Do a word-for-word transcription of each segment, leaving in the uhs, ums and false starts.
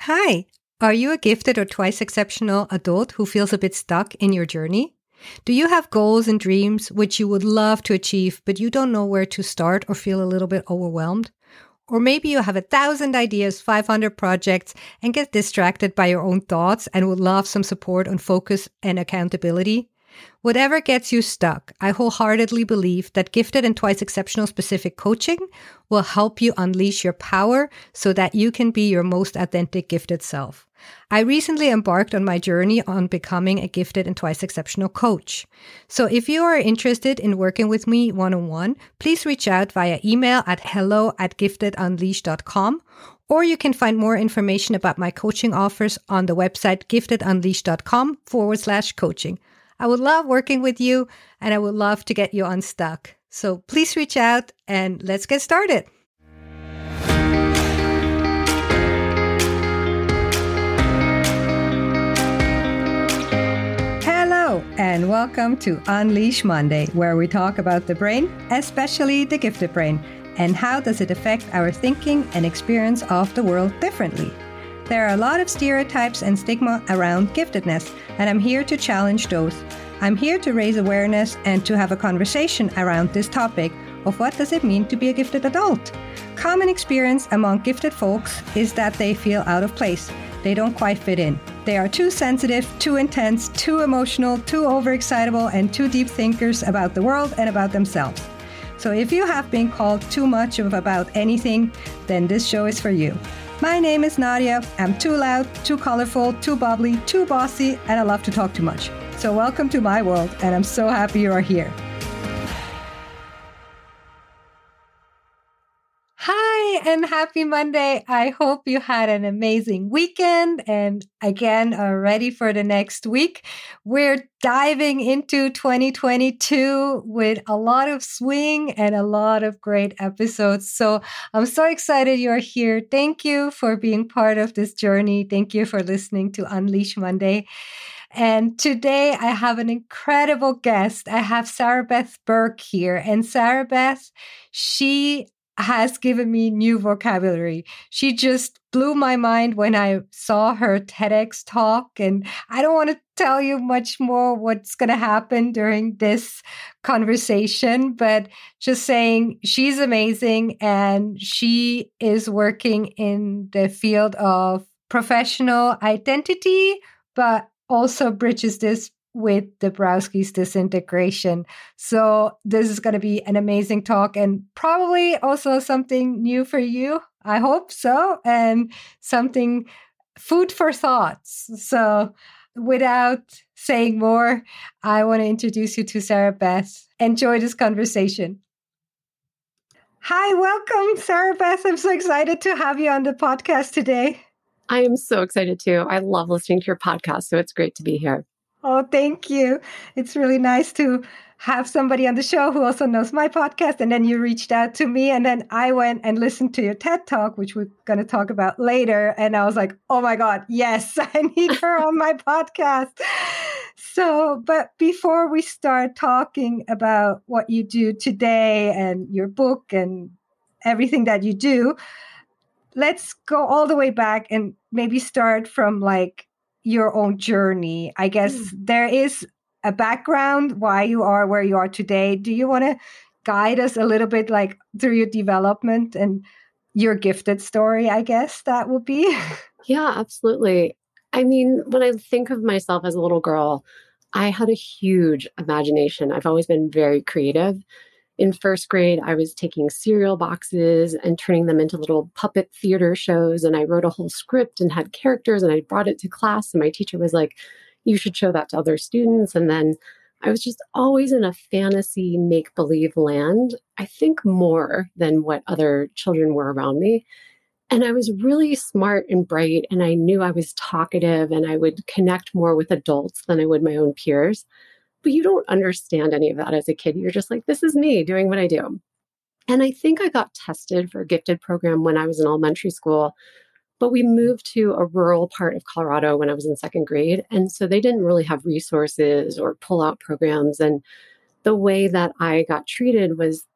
Hi, are you a gifted or twice exceptional adult who feels a bit stuck in your journey? Do you have goals and dreams which you would love to achieve, but you don't know where to start or feel a little bit overwhelmed? Or maybe you have a thousand ideas, five hundred projects, and get distracted by your own thoughts and would love some support on focus and accountability? Whatever gets you stuck, I wholeheartedly believe that Gifted and Twice Exceptional specific coaching will help you unleash your power so that you can be your most authentic gifted self. I recently embarked on my journey on becoming a Gifted and Twice Exceptional coach. So if you are interested in working with me one-on-one, please reach out via email at hello at giftedunleash.com, or you can find more information about my coaching offers on the website giftedunleash.com forward slash coaching. I would love working with you and I would love to get you unstuck. So please reach out and let's get started. Hello and welcome to Unleash Monday, where we talk about the brain, especially the gifted brain, and how does it affect our thinking and experience of the world differently. There are a lot of stereotypes and stigma around giftedness, and I'm here to challenge those. I'm here to raise awareness and to have a conversation around this topic of what does it mean to be a gifted adult. Common experience among gifted folks is that they feel out of place. They don't quite fit in. They are too sensitive, too intense, too emotional, too overexcitable, and too deep thinkers about the world and about themselves. So if you have been called too much of about anything, then this show is for you. My name is Nadia. I'm too loud, too colorful, too bubbly, too bossy, and I love to talk too much. So welcome to my world, and I'm so happy you are here. Hi, and happy Monday. I hope you had an amazing weekend and again are ready for the next week. We're diving into twenty twenty-two with a lot of swing and a lot of great episodes. So I'm so excited you're here. Thank you for being part of this journey. Thank you for listening to Unleash Monday. And today I have an incredible guest. I have Sarah Beth Burke here. And Sarah Beth, she has given me new vocabulary. She just blew my mind when I saw her TEDx talk. And I don't want to tell you much more what's going to happen during this conversation, but just saying she's amazing and she is working in the field of professional identity, but also bridges this with Dabrowski's disintegration. So this is going to be an amazing talk and probably also something new for you. I hope so. And something food for thoughts. So without saying more, I want to introduce you to Sarah Beth. Enjoy this conversation. Hi, welcome, Sarah Beth. I'm so excited to have you on the podcast today. I am so excited too. I love listening to your podcast, so it's great to be here. Oh, thank you. It's really nice to have somebody on the show who also knows my podcast. And then you reached out to me and then I went and listened to your TED Talk, which we're going to talk about later. And I was like, oh my God, yes, I need her on my podcast. So, but before we start talking about what you do today and your book and everything that you do, let's go all the way back and maybe start from like your own journey. I guess mm. there is a background why you are where you are today. Do you want to guide us a little bit like through your development and your gifted story? I guess that would be. Yeah, absolutely. I mean, when I think of myself as a little girl, I had a huge imagination. I've always been very creative. In first grade, I was taking cereal boxes and turning them into little puppet theater shows. And I wrote a whole script and had characters and I brought it to class. And my teacher was like, you should show that to other students. And then I was just always in a fantasy make-believe land, I think more than what other children were around me. And I was really smart and bright. And I knew I was talkative and I would connect more with adults than I would my own peers. But you don't understand any of that as a kid. You're just like, this is me doing what I do. And I think I got tested for a gifted program when I was in elementary school, but we moved to a rural part of Colorado when I was in second grade. And so they didn't really have resources or pull-out programs. And the way that I got treated was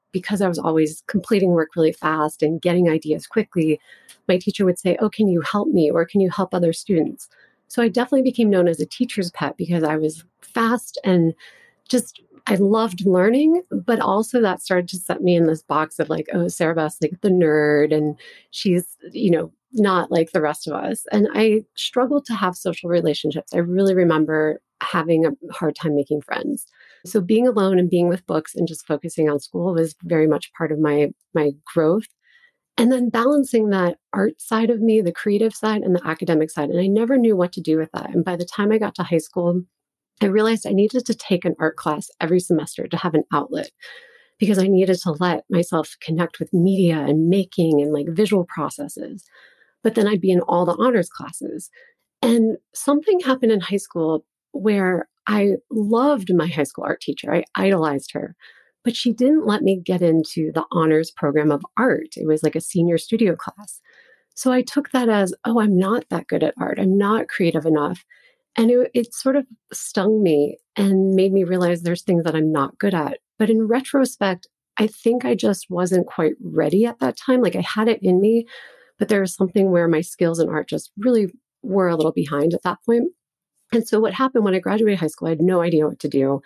because I was always completing work really fast and getting ideas quickly, my teacher would say, oh, can you help me? Or can you help other students? So I definitely became known as a teacher's pet because I was fast and just, I loved learning, but also that started to set me in this box of like, oh, Sarah Beth's like the nerd and she's, you know, not like the rest of us. And I struggled to have social relationships. I really remember having a hard time making friends. So being alone and being with books and just focusing on school was very much part of my my growth. And then balancing that art side of me, the creative side and the academic side. And I never knew what to do with that. And by the time I got to high school, I realized I needed to take an art class every semester to have an outlet because I needed to let myself connect with media and making and like visual processes. But then I'd be in all the honors classes. And something happened in high school where I loved my high school art teacher. I idolized her, but she didn't let me get into the honors program of art. It was like a senior studio class. So I took that as, oh, I'm not that good at art. I'm not creative enough. And it, it sort of stung me and made me realize there's things that I'm not good at. But in retrospect, I think I just wasn't quite ready at that time. Like I had it in me, but there was something where my skills in art just really were a little behind at that point. And so what happened when I graduated high school, I had no idea what to do.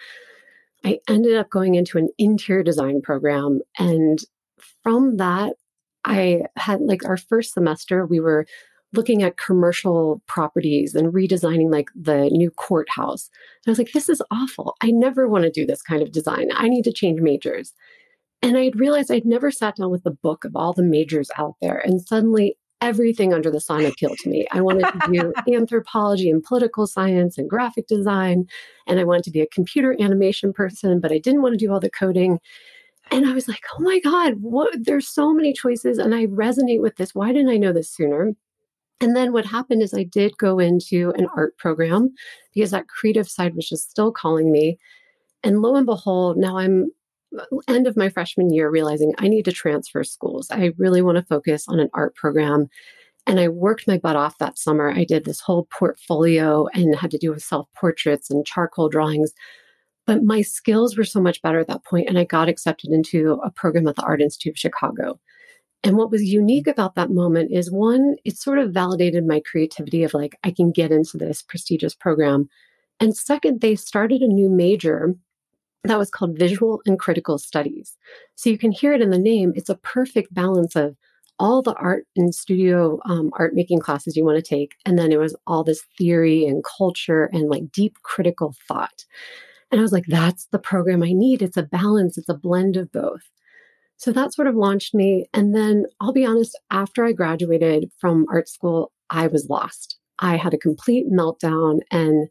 I ended up going into an interior design program. And from that, I had like our first semester, we were looking at commercial properties and redesigning like the new courthouse. And I was like, this is awful. I never want to do this kind of design. I need to change majors. And I had realized I'd never sat down with a book of all the majors out there. And suddenly everything under the sun appealed to me. I wanted to do anthropology and political science and graphic design. And I wanted to be a computer animation person, but I didn't want to do all the coding. And I was like, oh my God, what? There's so many choices. And I resonate with this. Why didn't I know this sooner? And then what happened is I did go into an art program because that creative side was just still calling me. And lo and behold, now I'm end of my freshman year realizing I need to transfer schools. I really want to focus on an art program. And I worked my butt off that summer. I did this whole portfolio and had to do with self-portraits and charcoal drawings. But my skills were so much better at that point, and I got accepted into a program at the Art Institute of Chicago. And what was unique about that moment is one, it sort of validated my creativity of like, I can get into this prestigious program. And second, they started a new major that was called Visual and Critical Studies. So you can hear it in the name. It's a perfect balance of all the art and studio um, art making classes you want to take. And then it was all this theory and culture and like deep critical thought. And I was like, that's the program I need. It's a balance. It's a blend of both. So that sort of launched me. And then I'll be honest, after I graduated from art school, I was lost. I had a complete meltdown. And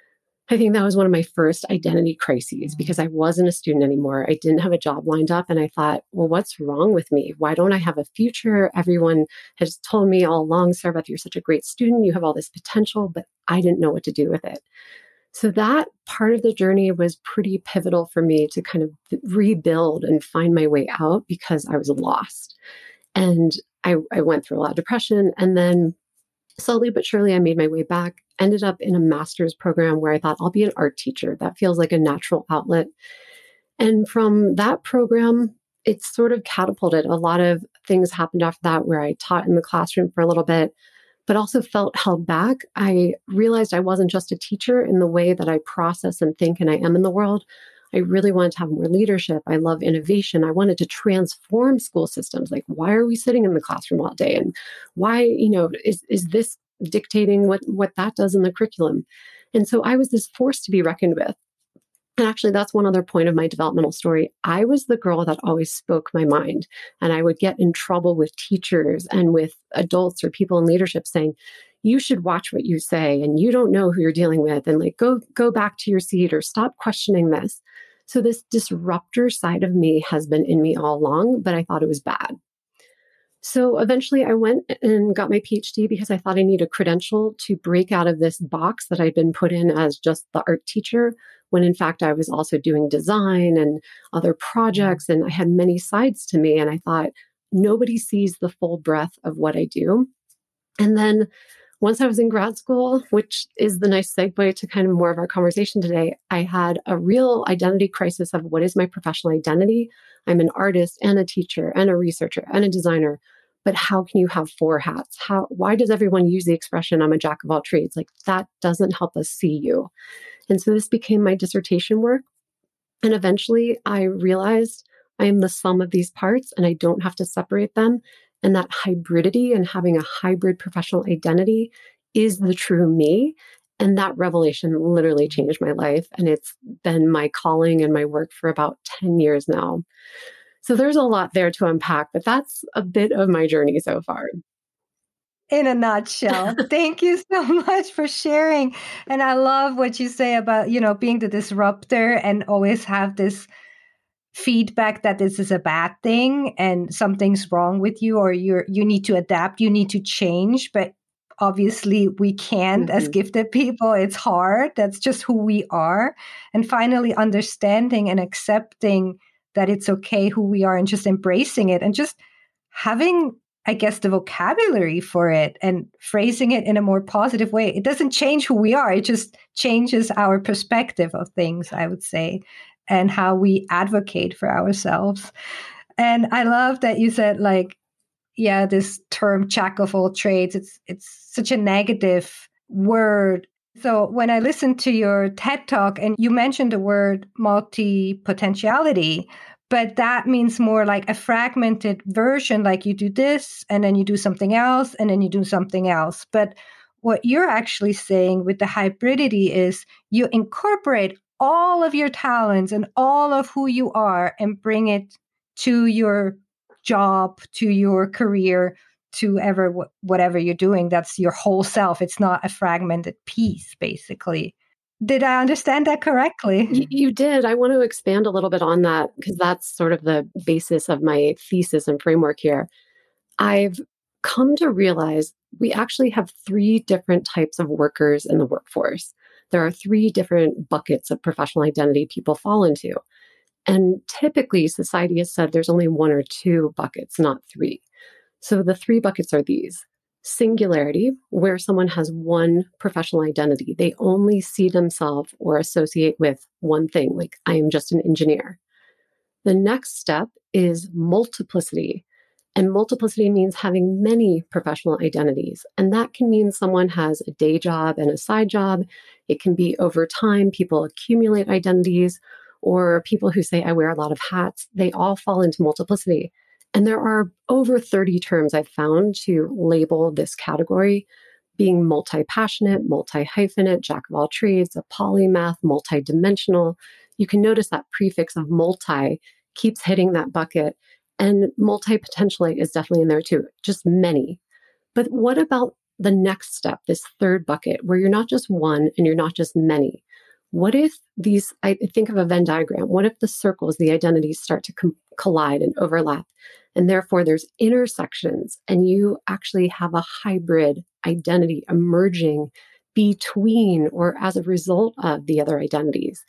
I think that was one of my first identity crises because I wasn't a student anymore. I didn't have a job lined up. And I thought, well, what's wrong with me? Why don't I have a future? Everyone has told me all along, Sarah Beth, you're such a great student. You have all this potential, but I didn't know what to do with it. So that part of the journey was pretty pivotal for me to kind of rebuild and find my way out because I was lost. And I, I went through a lot of depression. And then slowly but surely, I made my way back, ended up in a master's program where I thought I'll be an art teacher. That feels like a natural outlet. And from that program, it sort of catapulted. A lot of things happened after that where I taught in the classroom for a little bit, but also felt held back. I realized I wasn't just a teacher in the way that I process and think and I am in the world. I really wanted to have more leadership. I love innovation. I wanted to transform school systems. Like, why are we sitting in the classroom all day? And why, you know, is, is this dictating what, what that does in the curriculum? And so I was this force to be reckoned with. And actually, that's one other point of my developmental story. I was the girl that always spoke my mind, and I would get in trouble with teachers and with adults or people in leadership saying, you should watch what you say, and you don't know who you're dealing with, and like, go, go back to your seat or stop questioning this. So this disruptor side of me has been in me all along, but I thought it was bad. So eventually I went and got my PhD because I thought I need a credential to break out of this box that I'd been put in as just the art teacher, when in fact I was also doing design and other projects, and I had many sides to me. And I thought, nobody sees the full breadth of what I do. And then once I was in grad school, which is the nice segue to kind of more of our conversation today, I had a real identity crisis of what is my professional identity? I'm an artist and a teacher and a researcher and a designer, but how can you have four hats? How, why does everyone use the expression, I'm a jack of all trades? Like that doesn't help us see you. And so this became my dissertation work. And eventually I realized I am the sum of these parts and I don't have to separate them. And that hybridity and having a hybrid professional identity is the true me. And that revelation literally changed my life. And it's been my calling and my work for about ten years now. So there's a lot there to unpack, but that's a bit of my journey so far. In a nutshell. Thank you so much for sharing. And I love what you say about, you know, being the disruptor and always have this feedback that this is a bad thing and something's wrong with you, or you're you need to adapt, you need to change. But obviously we can't mm-hmm. as gifted people. It's hard. That's just who we are. And finally understanding and accepting that it's okay who we are and just embracing it and just having, I guess, the vocabulary for it and phrasing it in a more positive way. It doesn't change who we are. It just changes our perspective of things, I would say, and how we advocate for ourselves. And I love that you said, like, yeah, this term jack of all trades, it's it's such a negative word. So when I listened to your TED Talk and you mentioned the word multi-potentiality, but that means more like a fragmented version, like you do this and then you do something else and then you do something else. But what you're actually saying with the hybridity is you incorporate all of your talents and all of who you are and bring it to your job, to your career, to ever whatever you're doing. That's your whole self. It's not a fragmented piece, basically. Did I understand that correctly? You, you did. I want to expand a little bit on that because that's sort of the basis of my thesis and framework here. I've come to realize we actually have three different types of workers in the workforce. There are three different buckets of professional identity people fall into. And typically, society has said there's only one or two buckets, not three. So the three buckets are these. Singularity, where someone has one professional identity. They only see themselves or associate with one thing, like I am just an engineer. The next step is multiplicity. And multiplicity means having many professional identities. And that can mean someone has a day job and a side job. It can be over time, people accumulate identities, or people who say, I wear a lot of hats. They all fall into multiplicity. And there are over thirty terms I've found to label this category, being multi-passionate, multi-hyphenate, jack of all trades, a polymath, multi-dimensional. You can notice that prefix of multi keeps hitting that bucket. And multi-potentialite is definitely in there too, just many. But what about the next step, this third bucket, where you're not just one and you're not just many? What if these, I think of a Venn diagram, what if the circles, the identities start to com- collide and overlap? And therefore there's intersections and you actually have a hybrid identity emerging between or as a result of the other identities.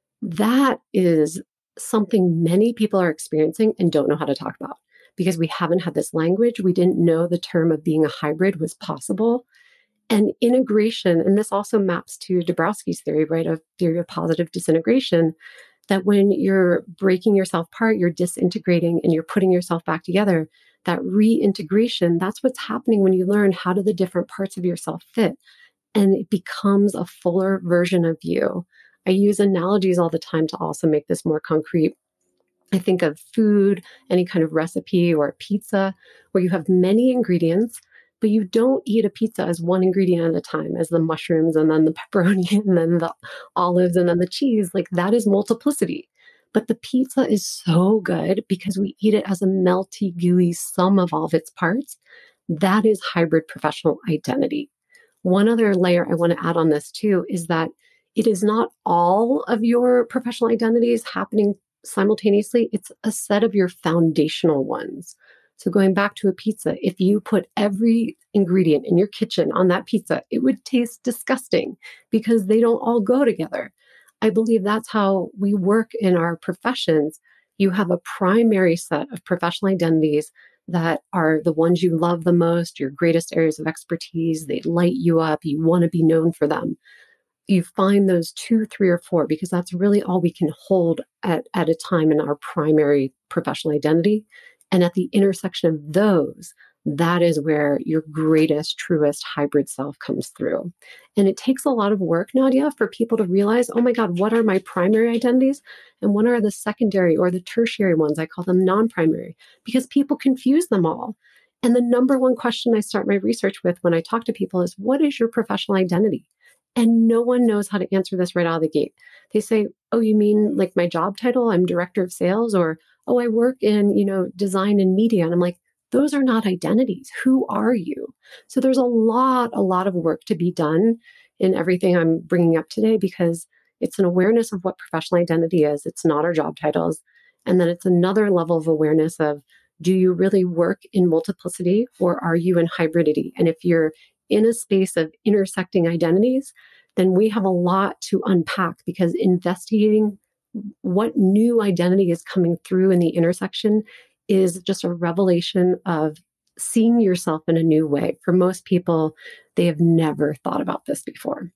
That is something many people are experiencing and don't know how to talk about because we haven't had this language. We didn't know the term of being a hybrid was possible. And integration, and this also maps to Dabrowski's theory, right, of theory of positive disintegration, that when you're breaking yourself apart, you're disintegrating and you're putting yourself back together, that reintegration, that's what's happening when you learn how do the different parts of yourself fit. And it becomes a fuller version of you. I use analogies all the time to also make this more concrete. I think of food, any kind of recipe or a pizza, where you have many ingredients, but you don't eat a pizza as one ingredient at a time, as the mushrooms and then the pepperoni and then the olives and then the cheese. Like that is multiplicity. But the pizza is so good because we eat it as a melty, gooey sum of all of its parts. That is hybrid professional identity. One other layer I want to add on this too is that it is not all of your professional identities happening simultaneously. It's a set of your foundational ones. So going back to a pizza, if you put every ingredient in your kitchen on that pizza, it would taste disgusting because they don't all go together. I believe that's how we work in our professions. You have a primary set of professional identities that are the ones you love the most, your greatest areas of expertise. They light you up. You want to be known for them. You find those two, three, or four, because that's really all we can hold at, at a time in our primary professional identity. And at the intersection of those, that is where your greatest, truest hybrid self comes through. And it takes a lot of work, Nadia, for people to realize, oh my God, what are my primary identities? And what are the secondary or the tertiary ones? I call them non-primary, because people confuse them all. And the number one question I start my research with when I talk to people is, what is your professional identity? And no one knows how to answer this right out of the gate. They say, oh, you mean like my job title? I'm director of sales, or, oh, I work in, you know, design and media. And I'm like, those are not identities. Who are you? So there's a lot, a lot of work to be done in everything I'm bringing up today, because it's an awareness of what professional identity is. It's not our job titles. And then it's another level of awareness of, do you really work in multiplicity, or are you in hybridity? And if you're in a space of intersecting identities, then we have a lot to unpack, because investigating what new identity is coming through in the intersection is just a revelation of seeing yourself in a new way. For most people, they have never thought about this before.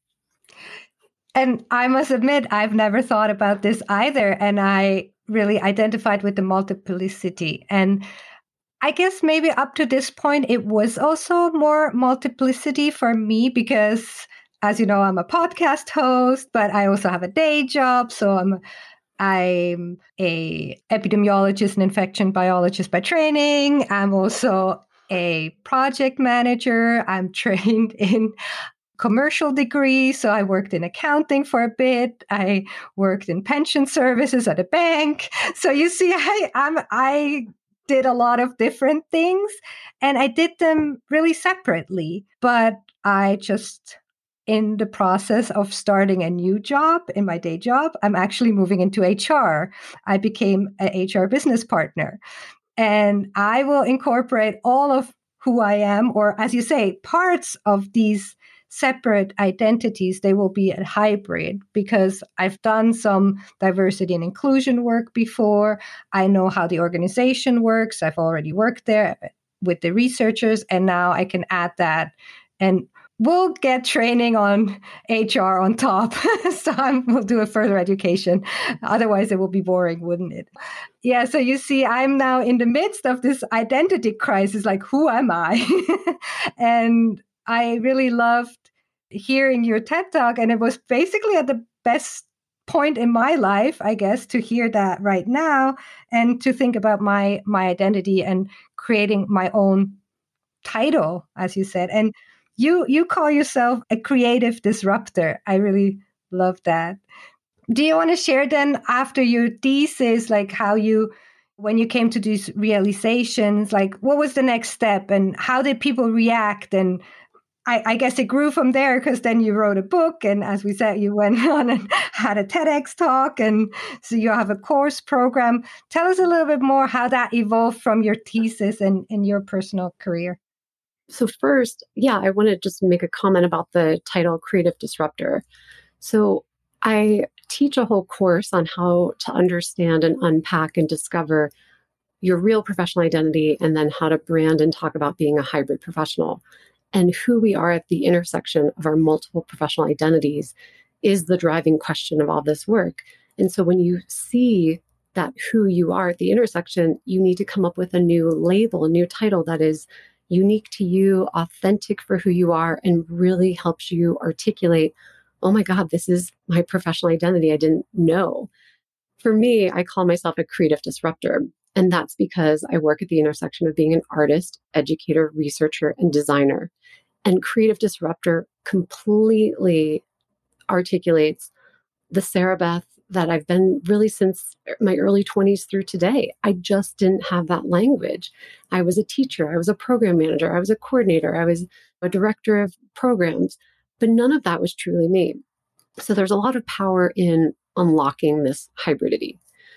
And I must admit, I've never thought about this either. And I really identified with the multiplicity. And I guess maybe up to this point, it was also more multiplicity for me because, as you know, I'm a podcast host, but I also have a day job. So I'm I'm a epidemiologist and infection biologist by training. I'm also a project manager. I'm trained in commercial degree. So I worked in accounting for a bit. I worked in pension services at a bank. So you see, I I'm I did a lot of different things, and I did them really separately. But I just, in the process of starting a new job in my day job, I'm actually moving into H R. I became an H R business partner, and I will incorporate all of who I am, or as you say, parts of these separate identities. They will be a hybrid, because I've done some diversity and inclusion work before. I know how the organization works. I've already worked there with the researchers, and now I can add that. And we'll get training on H R on top. So I'm, we'll do a further education. Otherwise, it will be boring, wouldn't it? Yeah. So you see, I'm now in the midst of this identity crisis. Like, who am I? And I really loved hearing your TED Talk. And it was basically at the best point in my life, I guess, to hear that right now and to think about my my identity and creating my own title, as you said. And You you call yourself a creative disruptor. I really love that. Do you want to share then, after your thesis, like how you, when you came to these realizations, like what was the next step and how did people react? And I, I guess it grew from there, because then you wrote a book. And as we said, you went on and had a TEDx talk. And so you have a course program. Tell us a little bit more how that evolved from your thesis and in your personal career. So first, yeah, I want to just make a comment about the title Creative Disruptor. So I teach a whole course on how to understand and unpack and discover your real professional identity, and then how to brand and talk about being a hybrid professional. And who we are at the intersection of our multiple professional identities is the driving question of all this work. And so when you see that who you are at the intersection, you need to come up with a new label, a new title that is unique to you, authentic for who you are, and really helps you articulate, oh my God, this is my professional identity I didn't know. For me, I call myself a creative disruptor. And that's because I work at the intersection of being an artist, educator, researcher, and designer. And creative disruptor completely articulates the Sarah Beth that I've been really since my early twenties through today. I just didn't have that language. I was a teacher. I was a program manager. I was a coordinator. I was a director of programs, but none of that was truly me. So there's a lot of power in unlocking this hybridity.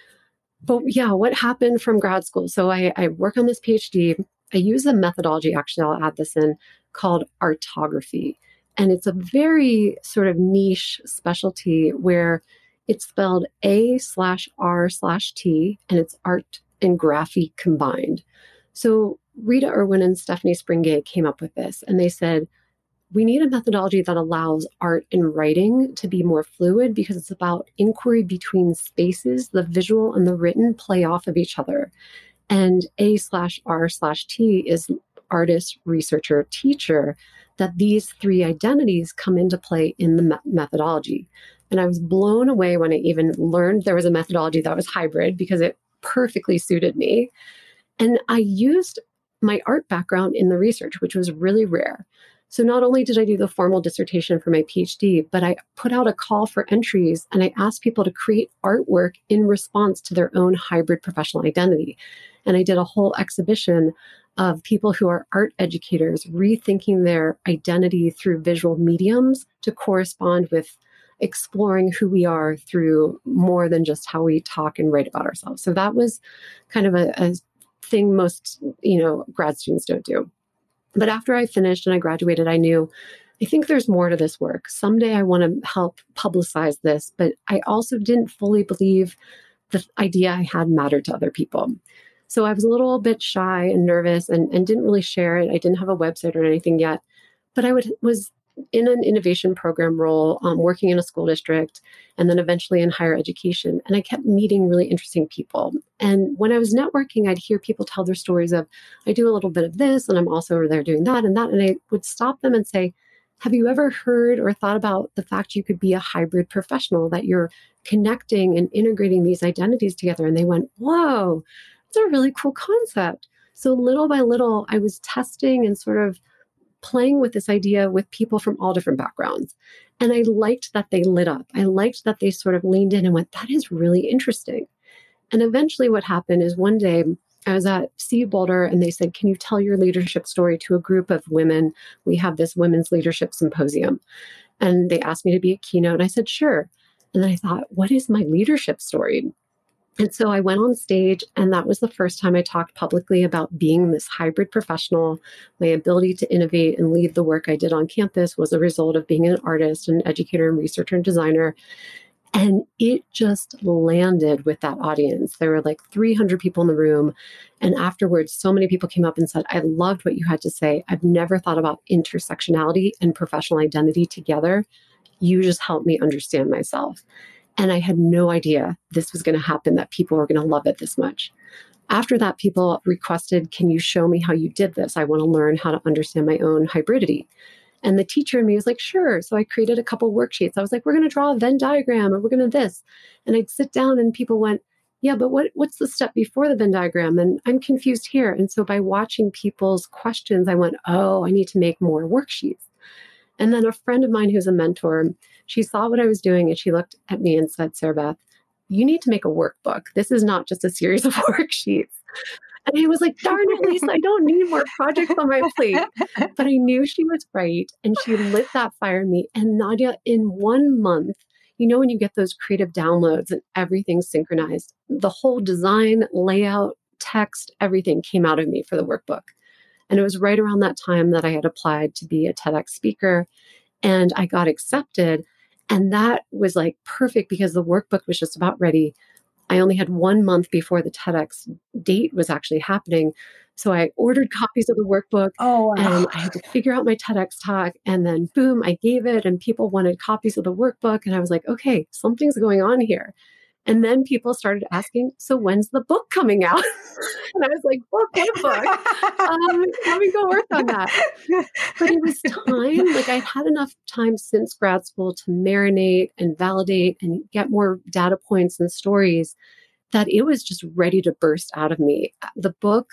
But yeah, what happened from grad school? So I, I work on this PhD. I use a methodology, actually, I'll add this in, called artography. And it's a very sort of niche specialty where it's spelled A slash R slash T, and it's art and graphy combined. So Rita Irwin and Stephanie Springate came up with this, and they said, we need a methodology that allows art and writing to be more fluid because it's about inquiry between spaces. The visual and the written play off of each other. And A slash R slash T is artist, researcher, teacher, that these three identities come into play in the me- methodology. And I was blown away when I even learned there was a methodology that was hybrid because it perfectly suited me. And I used my art background in the research, which was really rare. So not only did I do the formal dissertation for my PhD, but I put out a call for entries and I asked people to create artwork in response to their own hybrid professional identity. And I did a whole exhibition of people who are art educators rethinking their identity through visual mediums to correspond with exploring who we are through more than just how we talk and write about ourselves. So that was kind of a, a thing most, you know, grad students don't do. But after I finished and I graduated, I knew, I think there's more to this work. Someday I want to help publicize this, but I also didn't fully believe the idea I had mattered to other people. So I was a little bit shy and nervous and, and didn't really share it. I didn't have a website or anything yet, but I would, was in an innovation program role, um, working in a school district, and then eventually in higher education. And I kept meeting really interesting people. And when I was networking, I'd hear people tell their stories of, I do a little bit of this, and I'm also over there doing that and that. And I would stop them and say, have you ever heard or thought about the fact you could be a hybrid professional, that you're connecting and integrating these identities together? And they went, whoa, it's a really cool concept. So little by little, I was testing and sort of playing with this idea with people from all different backgrounds. And I liked that they lit up. I liked that they sort of leaned in and went, that is really interesting. And eventually what happened is one day I was at C U Boulder and they said, can you tell your leadership story to a group of women? We have this women's leadership symposium. And they asked me to be a keynote. And I said, sure. And then I thought, what is my leadership story? And so I went on stage, and that was the first time I talked publicly about being this hybrid professional. My ability to innovate and lead the work I did on campus was a result of being an artist, an educator, and researcher and designer. And it just landed with that audience. There were like three hundred people in the room. And afterwards, so many people came up and said, I loved what you had to say. I've never thought about intersectionality and professional identity together. You just helped me understand myself. And I had no idea this was going to happen, that people were going to love it this much. After that, people requested, can you show me how you did this? I want to learn how to understand my own hybridity. And the teacher in me was like, sure. So I created a couple worksheets. I was like, we're going to draw a Venn diagram, or we're going to this. And I'd sit down and people went, yeah, but what, what's the step before the Venn diagram? And I'm confused here. And so by watching people's questions, I went, oh, I need to make more worksheets. And then a friend of mine who's a mentor, she saw what I was doing and she looked at me and said, Sarah Beth, you need to make a workbook. This is not just a series of worksheets. And I was like, darn it, Lisa, I don't need more projects on my plate. But I knew she was right. And she lit that fire in me. And Nadia, in one month, you know, when you get those creative downloads and everything's synchronized, the whole design, layout, text, everything came out of me for the workbook. And it was right around that time that I had applied to be a TEDx speaker, and I got accepted. And that was like perfect because the workbook was just about ready. I only had one month before the TEDx date was actually happening. So I ordered copies of the workbook. Oh, wow. And I had to figure out my TEDx talk. And then boom, I gave it and people wanted copies of the workbook. And I was like, okay, something's going on here. And then people started asking, so when's the book coming out? And I was like, book, what book? Um, let me go work on that. But it was time. Like I'd had enough time since grad school to marinate and validate and get more data points and stories that it was just ready to burst out of me. The book,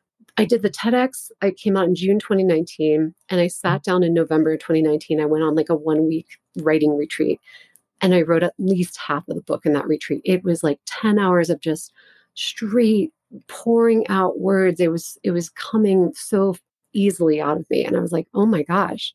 I did the TEDx. I came out in June twenty nineteen, and I sat down in November twenty nineteen. I went on like a one week writing retreat. And I wrote at least half of the book in that retreat. It was like ten hours of just straight pouring out words. It was, it was coming so easily out of me. And I was like, oh my gosh.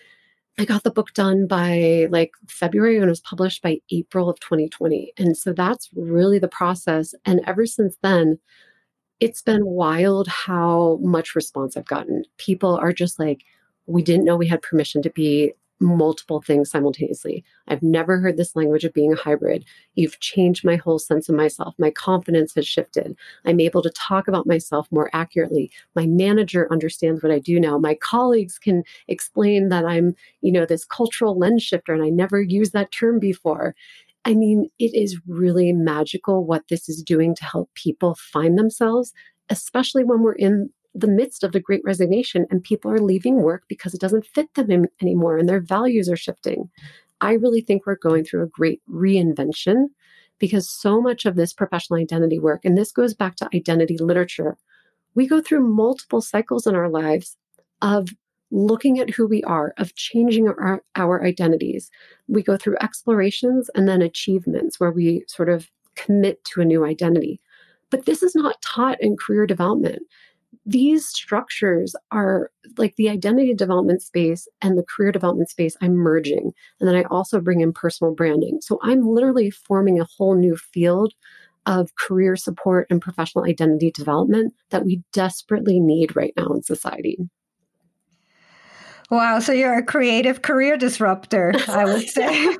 I got the book done by like February, and it was published by April of twenty twenty. And so that's really the process. And ever since then, it's been wild how much response I've gotten. People are just like, we didn't know we had permission to be multiple things simultaneously. I've never heard this language of being a hybrid. You've changed my whole sense of myself. My confidence has shifted. I'm able to talk about myself more accurately. My manager understands what I do now. My colleagues can explain that I'm, you know, this cultural lens shifter, and I never used that term before. I mean, it is really magical what this is doing to help people find themselves, especially when we're in the midst of the great resignation and people are leaving work because it doesn't fit them in, anymore and their values are shifting. I really think we're going through a great reinvention because so much of this professional identity work, and this goes back to identity literature, we go through multiple cycles in our lives of looking at who we are, of changing our, our identities. We go through explorations and then achievements where we sort of commit to a new identity. But this is not taught in career development. These structures are like the identity development space and the career development space I'm merging. And then I also bring in personal branding. So I'm literally forming a whole new field of career support and professional identity development that we desperately need right now in society. Wow. So you're a creative career disruptor, I would say.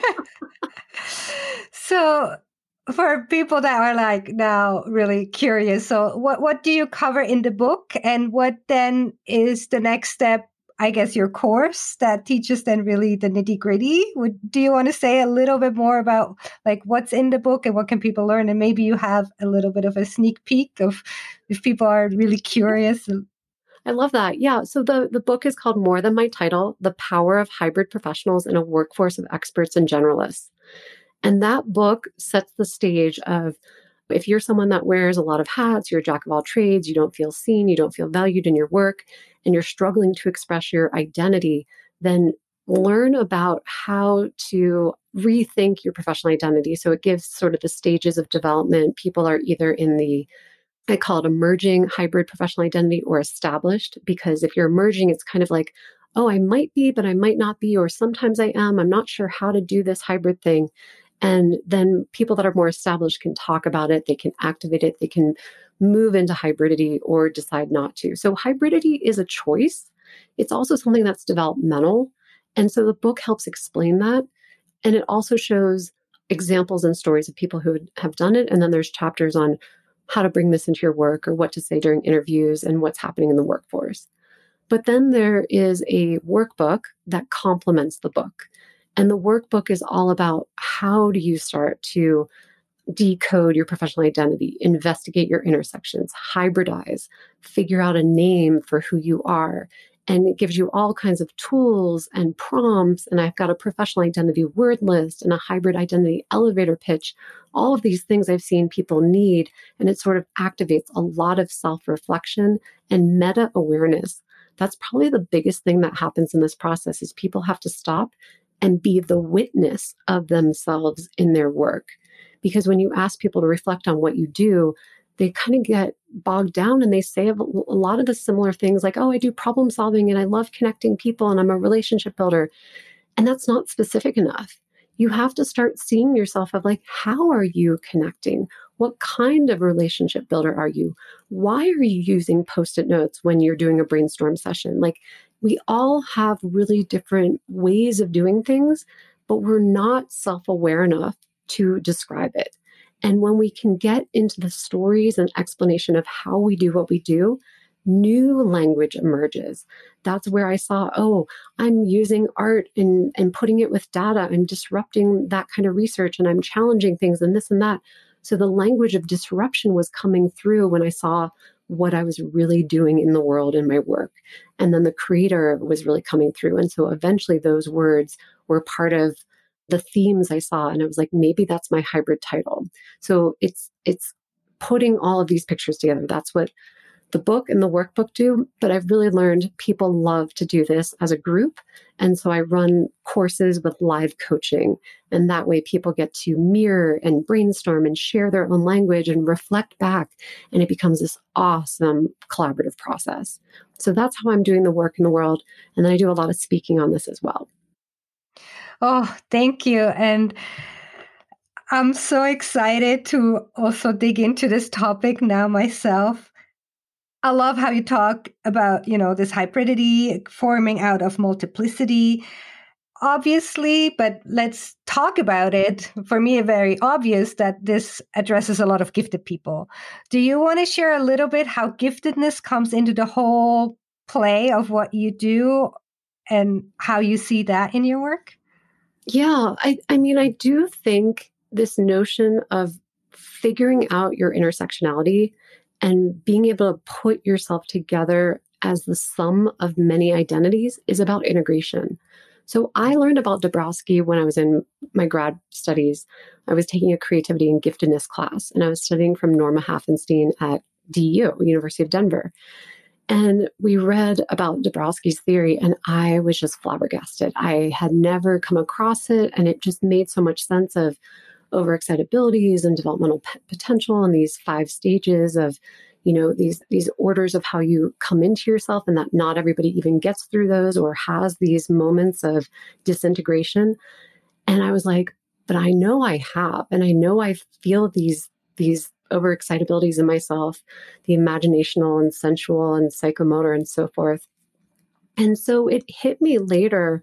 So for people that are like now really curious, so what, what do you cover in the book, and what then is the next step? I guess your course that teaches then really the nitty gritty. Would do you want to say a little bit more about like what's in the book and what can people learn? And maybe you have a little bit of a sneak peek of if people are really curious. I love that. Yeah. So the, the book is called More Than My Title, The Power of Hybrid Professionals in a Workforce of Experts and Generalists. And that book sets the stage of if you're someone that wears a lot of hats, you're a jack of all trades, you don't feel seen, you don't feel valued in your work, and you're struggling to express your identity, then learn about how to rethink your professional identity. So it gives sort of the stages of development. People are either in the, I call it emerging hybrid professional identity or established, because if you're emerging, it's kind of like, oh, I might be, but I might not be, or sometimes I am. I'm not sure how to do this hybrid thing. And then people that are more established can talk about it, they can activate it, they can move into hybridity or decide not to. So hybridity is a choice. It's also something that's developmental. And so the book helps explain that. And it also shows examples and stories of people who have done it. And then there's chapters on how to bring this into your work or what to say during interviews and what's happening in the workforce. But then there is a workbook that complements the book. And the workbook is all about how do you start to decode your professional identity, investigate your intersections, hybridize, figure out a name for who you are. And it gives you all kinds of tools and prompts. And I've got a professional identity word list and a hybrid identity elevator pitch. All of these things I've seen people need. And it sort of activates a lot of self-reflection and meta-awareness. That's probably the biggest thing that happens in this process is people have to stop and be the witness of themselves in their work. Because when you ask people to reflect on what you do, they kind of get bogged down and they say a lot of the similar things like, oh, I do problem solving and I love connecting people and I'm a relationship builder. And that's not specific enough. You have to start seeing yourself of like, how are you connecting? What kind of relationship builder are you? Why are you using Post-it notes when you're doing a brainstorm session? Like, we all have really different ways of doing things, but we're not self-aware enough to describe it. And when we can get into the stories and explanation of how we do what we do, new language emerges. That's where I saw, oh, I'm using art and, and putting it with data. I'm disrupting that kind of research and I'm challenging things and this and that. So the language of disruption was coming through when I saw what I was really doing in the world in my work. And then the creator was really coming through. And so eventually those words were part of the themes I saw. And I was like, maybe that's my hybrid title. So it's it's putting all of these pictures together. That's what the book and the workbook do. But I've really learned people love to do this as a group. And so I run courses with live coaching. And that way people get to mirror and brainstorm and share their own language and reflect back. And it becomes this awesome collaborative process. So that's how I'm doing the work in the world. And then I do a lot of speaking on this as well. Oh, thank you. And I'm so excited to also dig into this topic now myself. I love how you talk about, you know, this hybridity forming out of multiplicity. obviously, but let's talk about it. For me, very obvious that this addresses a lot of gifted people. Do you want to share a little bit how giftedness comes into the whole play of what you do and how you see that in your work? Yeah, I, I mean, I do think this notion of figuring out your intersectionality and being able to put yourself together as the sum of many identities is about integration. So I learned about Dabrowski when I was in my grad studies. I was taking a creativity and giftedness class, and I was studying from Norma Hafenstein at D U, University of Denver. And we read about Dabrowski's theory, and I was just flabbergasted. I had never come across it, and it just made so much sense of overexcitabilities and developmental p- potential and these five stages of, you know, these these orders of how you come into yourself, and that not everybody even gets through those or has these moments of disintegration. And I was like, but I know I have, and I know I feel these these overexcitabilities in myself, the imaginational and sensual and psychomotor and so forth. And so it hit me later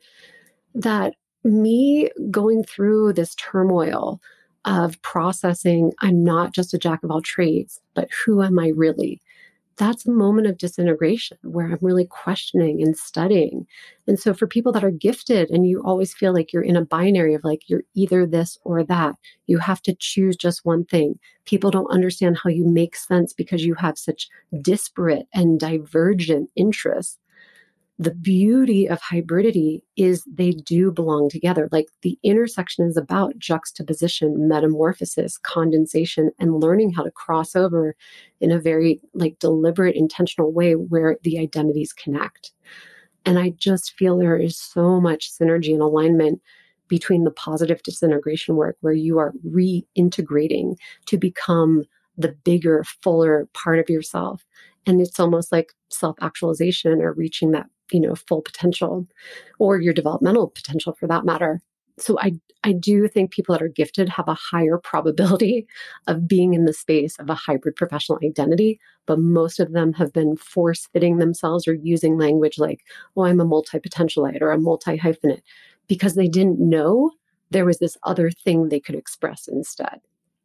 that me going through this turmoil of processing, I'm not just a jack of all trades, but who am I really? That's a moment of disintegration where I'm really questioning and studying. And so for people that are gifted and you always feel like you're in a binary of like, you're either this or that, you have to choose just one thing. People don't understand how you make sense because you have such disparate and divergent interests. The beauty of hybridity is they do belong together. Like the intersection is about juxtaposition, metamorphosis, condensation, and learning how to cross over in a very like deliberate, intentional way where the identities connect. And I just feel there is so much synergy and alignment between the positive disintegration work where you are reintegrating to become the bigger, fuller part of yourself. And it's almost like self-actualization or reaching that, you know, full potential or your developmental potential for that matter. So I, I do think people that are gifted have a higher probability of being in the space of a hybrid professional identity, but most of them have been force-fitting themselves or using language like, oh, I'm a multi-potentialite or a multi-hyphenate, because they didn't know there was this other thing they could express instead.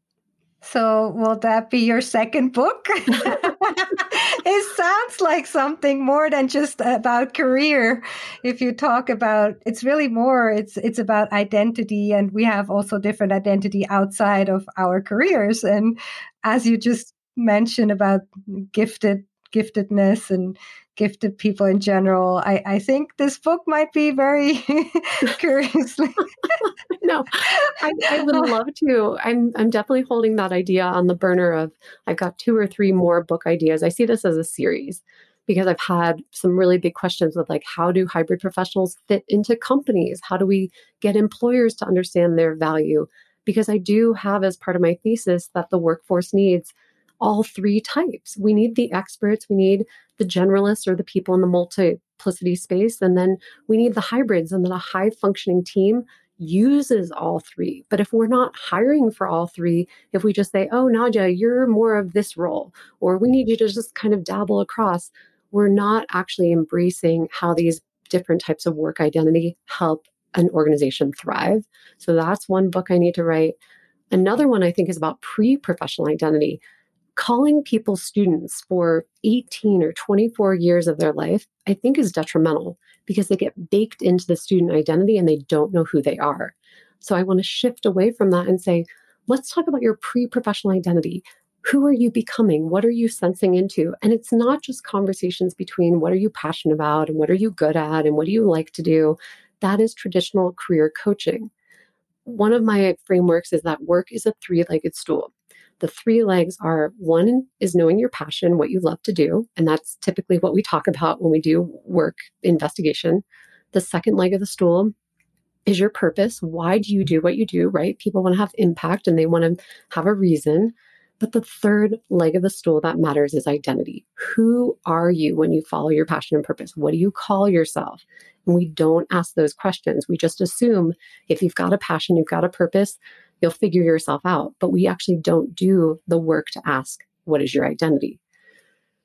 So will that be your second book? It sounds like something more than just about career. If you talk about, it's really more, it's it's about identity, and we have also different identity outside of our careers. And as you just mentioned about gifted giftedness and gifted people in general, I, I think this book might be very curiously. No, I, I would love to. I'm I'm definitely holding that idea on the burner of I've got two or three more book ideas. I see this as a series because I've had some really big questions with like, how do hybrid professionals fit into companies? How do we get employers to understand their value? Because I do have as part of my thesis that the workforce needs all three types. We need the experts, we need the generalists or the people in the multiplicity space, and then we need the hybrids, and then a high functioning team uses all three. But if we're not hiring for all three, if we just say, oh, Nadia, you're more of this role, or we need you to just kind of dabble across, we're not actually embracing how these different types of work identity help an organization thrive. So that's one book I need to write. Another one I think is about pre-professional identity. Calling people students for eighteen or twenty-four years of their life, I think is detrimental because they get baked into the student identity and they don't know who they are. So I want to shift away from that and say, let's talk about your pre-professional identity. Who are you becoming? What are you sensing into? And it's not just conversations between what are you passionate about and what are you good at and what do you like to do? That is traditional career coaching. One of my frameworks is that work is a three-legged stool. The three legs are, one is knowing your passion, what you love to do. And that's typically what we talk about when we do work investigation. The second leg of the stool is your purpose. Why do you do what you do, right? People want to have impact and they want to have a reason. But the third leg of the stool that matters is identity. Who are you when you follow your passion and purpose? What do you call yourself? And we don't ask those questions. We just assume if you've got a passion, you've got a purpose, you'll figure yourself out. But we actually don't do the work to ask, what is your identity?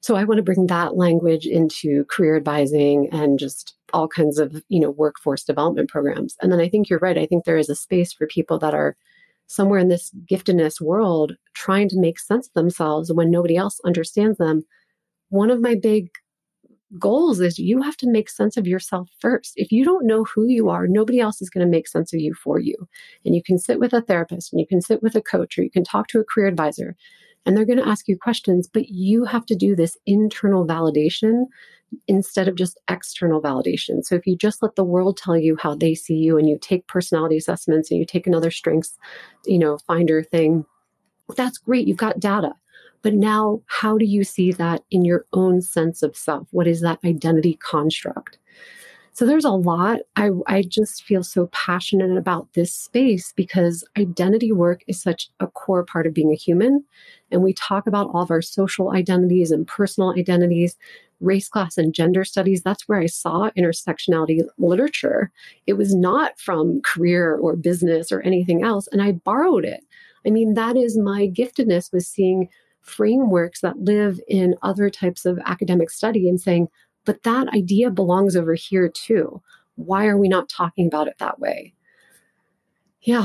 So I want to bring that language into career advising and just all kinds of, you know, workforce development programs. And then I think you're right. I think there is a space for people that are somewhere in this giftedness world trying to make sense of themselves when nobody else understands them. One of my big goals is you have to make sense of yourself first. If you don't know who you are, nobody else is going to make sense of you for you. And you can sit with a therapist and you can sit with a coach or you can talk to a career advisor and they're going to ask you questions, but you have to do this internal validation instead of just external validation. So if you just let the world tell you how they see you and you take personality assessments and you take another strengths, you know, finder thing, that's great. You've got data. But now, how do you see that in your own sense of self? What is that identity construct? So there's a lot. I, I just feel so passionate about this space because identity work is such a core part of being a human. And we talk about all of our social identities and personal identities, race, class, and gender studies. That's where I saw intersectionality literature. It was not from career or business or anything else. And I borrowed it. I mean, that is my giftedness, was seeing frameworks that live in other types of academic study and saying, but that idea belongs over here too. Why are we not talking about it that way? Yeah.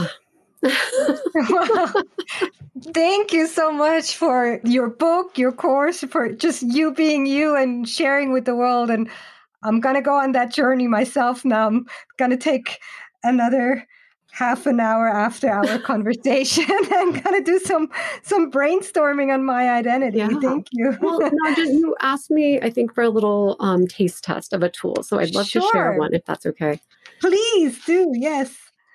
Well, thank you so much for your book, your course, for just you being you and sharing with the world. And I'm going to go on that journey myself now. I'm going to take another half an hour after our conversation and going to do some some brainstorming on my identity. Yeah. Thank you. Well, Nadja, you asked me, I think, for a little um, taste test of a tool. So I'd love sure. to share one if that's okay. Please do. Yes.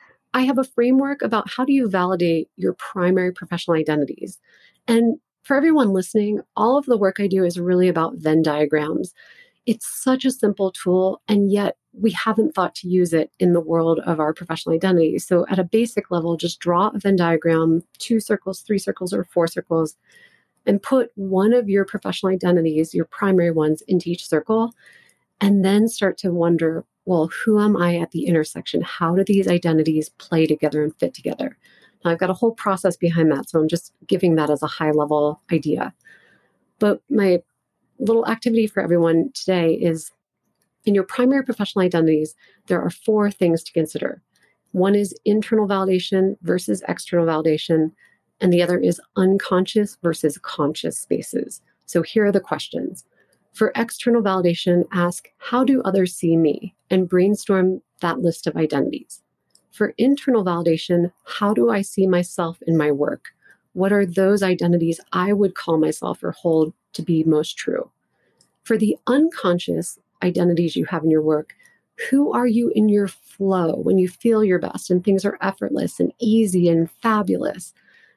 I have a framework about how do you validate your primary professional identities. And for everyone listening, all of the work I do is really about Venn diagrams. It's such a simple tool, and yet we haven't thought to use it in the world of our professional identity. So at a basic level, just draw a Venn diagram, two circles, three circles, or four circles, and put one of your professional identities, your primary ones, into each circle, and then start to wonder, well, who am I at the intersection? How do these identities play together and fit together? Now, I've got a whole process behind that, so I'm just giving that as a high-level idea. But my little activity for everyone today is, in your primary professional identities, there are four things to consider. One is internal validation versus external validation, and the other is unconscious versus conscious spaces. So here are the questions. For external validation, ask, how do others see me? And brainstorm that list of identities. For internal validation, how do I see myself in my work? What are those identities I would call myself or hold to be most true? For the unconscious identities you have in your work, who are you in your flow when you feel your best and things are effortless and easy and fabulous?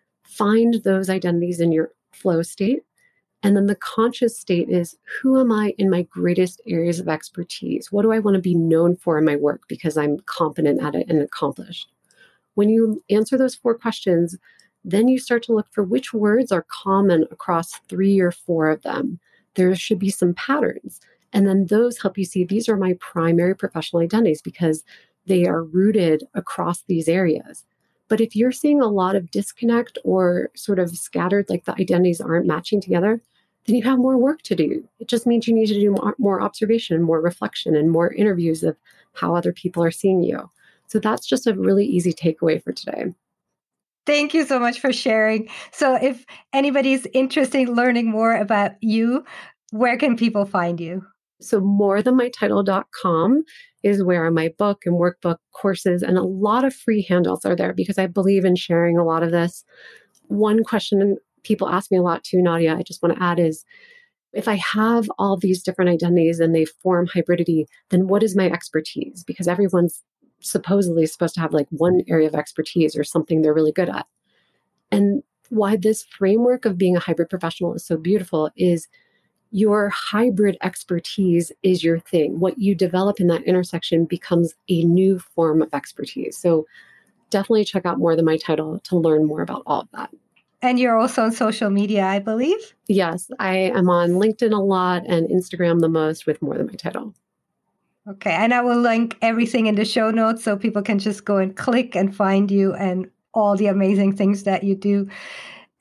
Find those identities in your flow state. And then the conscious state is, who am I in my greatest areas of expertise? What do I want to be known for in my work because I'm competent at it and accomplished? When you answer those four questions, then you start to look for which words are common across three or four of them. There should be some patterns. And then those help you see these are my primary professional identities because they are rooted across these areas. But if you're seeing a lot of disconnect or sort of scattered, like the identities aren't matching together, then you have more work to do. It just means you need to do more, more observation, more reflection, and more interviews of how other people are seeing you. So that's just a really easy takeaway for today. Thank you so much for sharing. So if anybody's interested in learning more about you, where can people find you? So more than my title dot com is where my book and workbook courses and a lot of free handouts are there because I believe in sharing a lot of this. One question people ask me a lot too, Nadia, I just want to add is, if I have all these different identities and they form hybridity, then what is my expertise? Because everyone's supposedly supposed to have like one area of expertise or something they're really good at. And why this framework of being a hybrid professional is so beautiful is your hybrid expertise is your thing. What you develop in that intersection becomes a new form of expertise. So definitely check out More Than My Title to learn more about all of that. And you're also on social media, I believe? Yes, I am on LinkedIn a lot and Instagram the most with More Than My Title. Okay, and I will link everything in the show notes so people can just go and click and find you and all the amazing things that you do.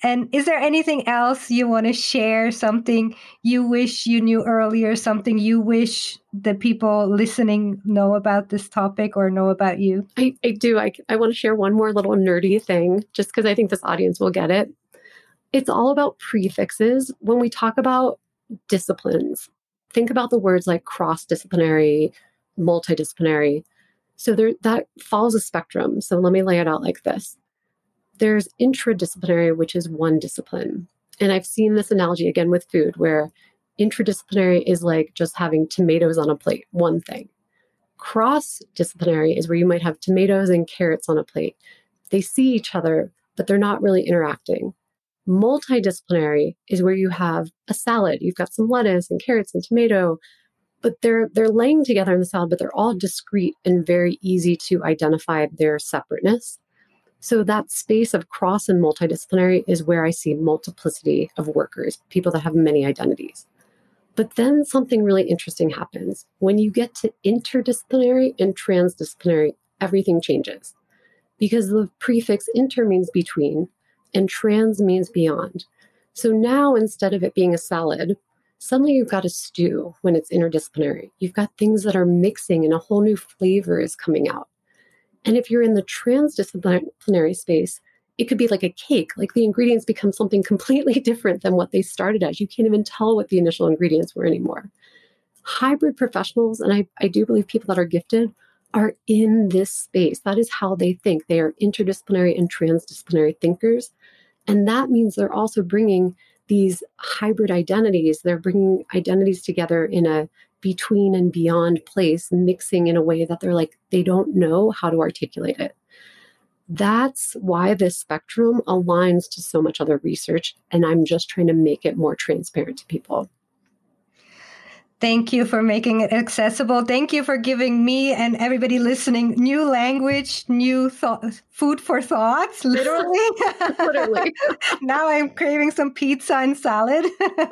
And is there anything else you want to share? Something you wish you knew earlier? Something you wish the people listening know about this topic or know about you? I, I do. I, I want to share one more little nerdy thing, just because I think this audience will get it. It's all about prefixes. When we talk about disciplines, think about the words like cross-disciplinary, multidisciplinary. So there, that follows a spectrum. So let me lay it out like this. There's intradisciplinary, which is one discipline. And I've seen this analogy again with food, where intradisciplinary is like just having tomatoes on a plate, one thing. Cross-disciplinary is where you might have tomatoes and carrots on a plate. They see each other, but they're not really interacting. Multidisciplinary is where you have a salad. You've got some lettuce and carrots and tomato, but they're they're laying together in the salad, but they're all discrete and very easy to identify their separateness. So that space of cross and multidisciplinary is where I see multiplicity of workers, people that have many identities. But then something really interesting happens. When you get to interdisciplinary and transdisciplinary, everything changes. Because the prefix inter means between, and trans means beyond. So now instead of it being a salad, suddenly you've got a stew when it's interdisciplinary. You've got things that are mixing and a whole new flavor is coming out. And if you're in the transdisciplinary space, it could be like a cake, like the ingredients become something completely different than what they started as. You can't even tell what the initial ingredients were anymore. Hybrid professionals, and I, I do believe people that are gifted, are in this space. That is how they think. They are interdisciplinary and transdisciplinary thinkers. And that means they're also bringing these hybrid identities. They're bringing identities together in a between and beyond place, mixing in a way that they're like, they don't know how to articulate it. That's why this spectrum aligns to so much other research. And I'm just trying to make it more transparent to people. Thank you for making it accessible. Thank you for giving me and everybody listening new language, new th- food for thoughts, literally. Literally. Now I'm craving some pizza and salad.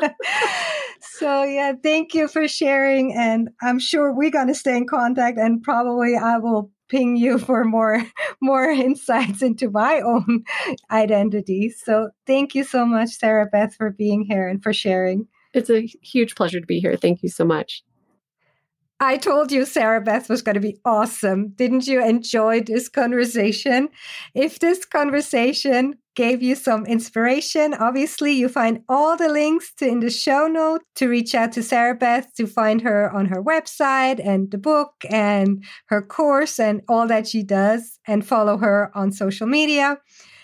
So yeah, thank you for sharing. And I'm sure we're going to stay in contact, and probably I will ping you for more, more insights into my own identity. So thank you so much, Sarah Beth, for being here and for sharing. It's a huge pleasure to be here. Thank you so much. I told you Sarah Beth was going to be awesome. Didn't you enjoy this conversation? If this conversation gave you some inspiration, obviously you find all the links to in the show notes to reach out to Sarah Beth, to find her on her website and the book and her course and all that she does, and follow her on social media.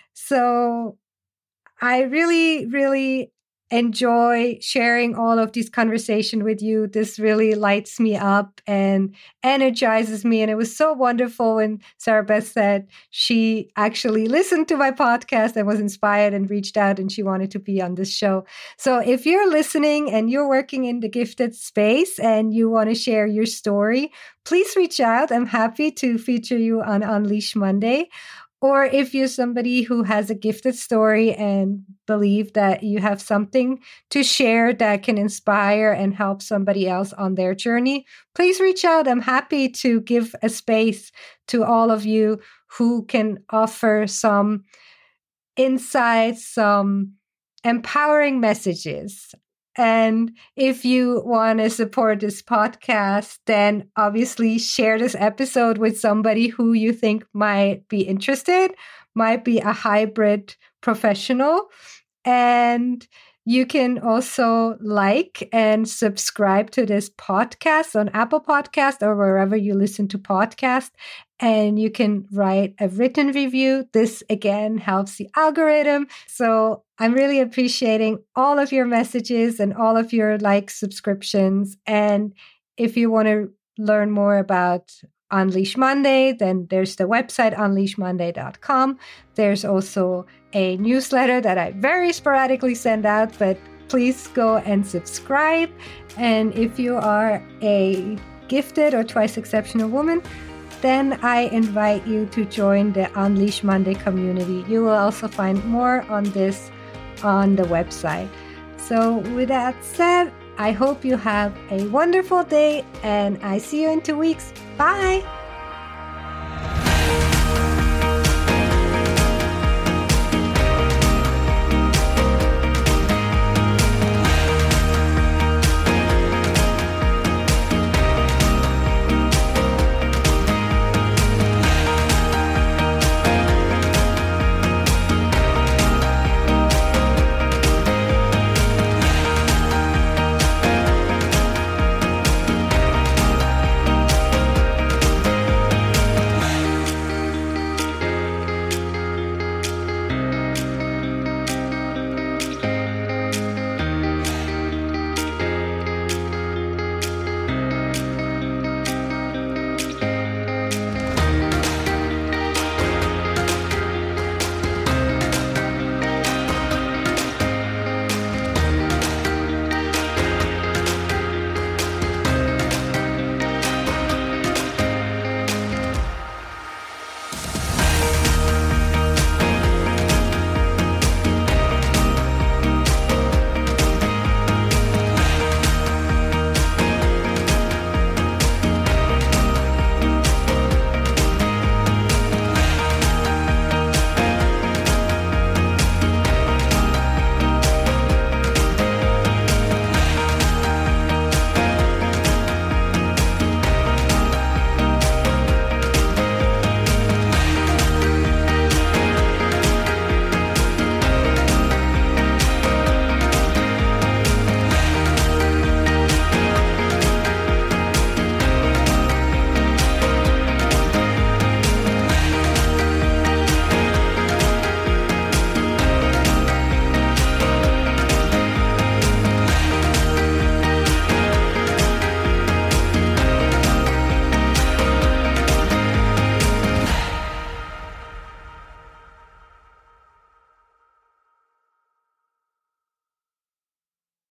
So I really, really enjoy sharing all of these conversations with you. This really lights me up and energizes me. And it was so wonderful when Sarah Beth said she actually listened to my podcast and was inspired and reached out and she wanted to be on this show. So if you're listening and you're working in the gifted space and you want to share your story, please reach out. I'm happy to feature you on Unleash Monday. Or if you're somebody who has a gifted story and believe that you have something to share that can inspire and help somebody else on their journey, please reach out. I'm happy to give a space to all of you who can offer some insights, some empowering messages. And if you want to support this podcast, then obviously share this episode with somebody who you think might be interested, might be a hybrid professional. And you can also like and subscribe to this podcast on Apple Podcast or wherever you listen to podcasts. And you can write a written review. This, again, helps the algorithm. So I'm really appreciating all of your messages and all of your like subscriptions. And if you want to learn more about Unleash Monday, then there's the website unleash monday dot com. There's also a newsletter that I very sporadically send out, but please go and subscribe. And if you are a gifted or twice exceptional woman, then I invite you to join the Unleash Monday community. You will also find more on this on the website. So with that said, I hope you have a wonderful day, and I see you in two weeks. Bye.